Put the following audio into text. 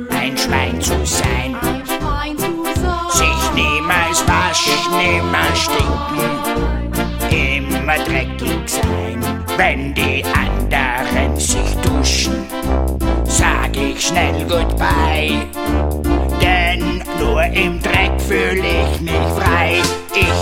ein Schwein zu sein. Sich niemals waschen, nimmer stinken, immer dreckig sein. Wenn die anderen sich duschen, sag ich schnell Goodbye. Denn nur im Dreck fühl ich mich frei. Ich